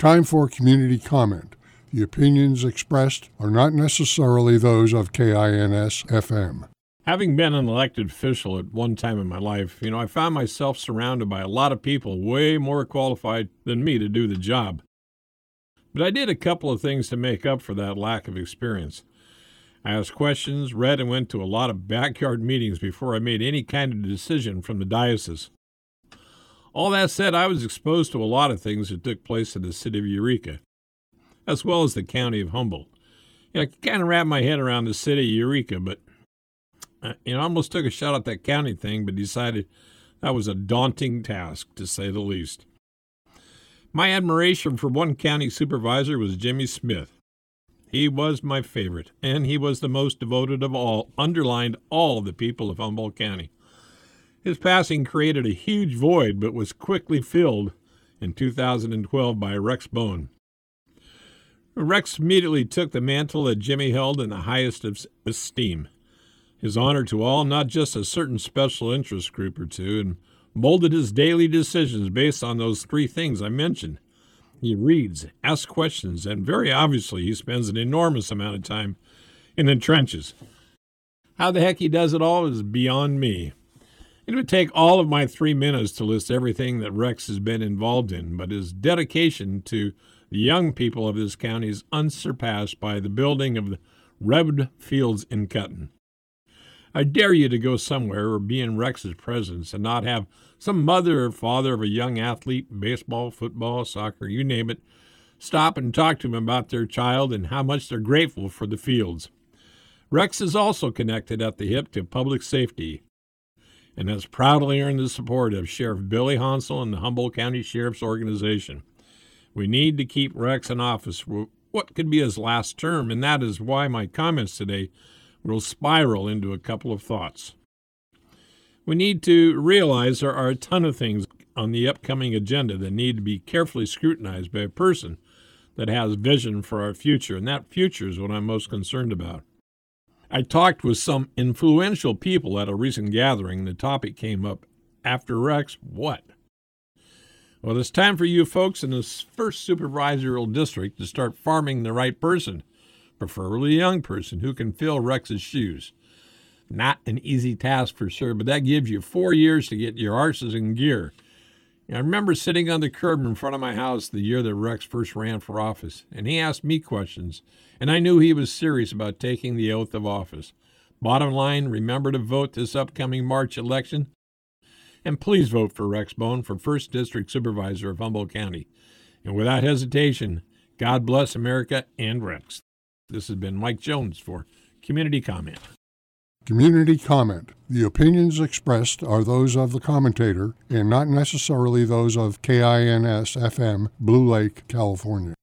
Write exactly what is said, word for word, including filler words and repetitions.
Time for community comment. The opinions expressed are not necessarily those of K I N S F M. Having been an elected official at one time in my life, you know, I found myself surrounded by a lot of people way more qualified than me to do the job. But I did a couple of things to make up for that lack of experience. I asked questions, read, and went to a lot of backyard meetings before I made any kind of decision from the diocese. All that said, I was exposed to a lot of things that took place in the city of Eureka, as well as the county of Humboldt. You know, I could kind of wrap my head around the city of Eureka, but uh, you know, I almost took a shot at that county thing, but decided that was a daunting task, to say the least. My admiration for one county supervisor was Jimmy Smith. He was my favorite, and he was the most devoted of all, underlined all the people of Humboldt County. His passing created a huge void, but was quickly filled in two thousand twelve by Rex Bone. Rex immediately took the mantle that Jimmy held in the highest of esteem, his honor to all, not just a certain special interest group or two, and molded his daily decisions based on those three things I mentioned. He reads, asks questions, and very obviously he spends an enormous amount of time in the trenches. How the heck he does it all is beyond me. It would take all of my three minutes to list everything that Rex has been involved in, but his dedication to the young people of this county is unsurpassed by the building of the Red Fields in Cutton. I dare you to go somewhere or be in Rex's presence and not have some mother or father of a young athlete, baseball, football, soccer, you name it, stop and talk to him about their child and how much they're grateful for the fields. Rex is also connected at the hip to public safety and has proudly earned the support of Sheriff Billy Hansel and the Humboldt County Sheriff's Organization. We need to keep Rex in office for what could be his last term, and that is why my comments today will spiral into a couple of thoughts. We need to realize there are a ton of things on the upcoming agenda that need to be carefully scrutinized by a person that has vision for our future, and that future is what I'm most concerned about. I talked with some influential people at a recent gathering, and the topic came up, after Rex, what? Well, it's time for you folks in this first supervisorial district to start farming the right person, preferably a young person who can fill Rex's shoes. Not an easy task for sure, but that gives you four years to get your arses in gear. I remember sitting on the curb in front of my house the year that Rex first ran for office, and he asked me questions, and I knew he was serious about taking the oath of office. Bottom line, remember to vote this upcoming March election, and please vote for Rex Bone for first District Supervisor of Humboldt County. And without hesitation, God bless America and Rex. This has been Mike Jones for Community Comment. Community comment. The opinions expressed are those of the commentator and not necessarily those of K I N S F M, Blue Lake, California.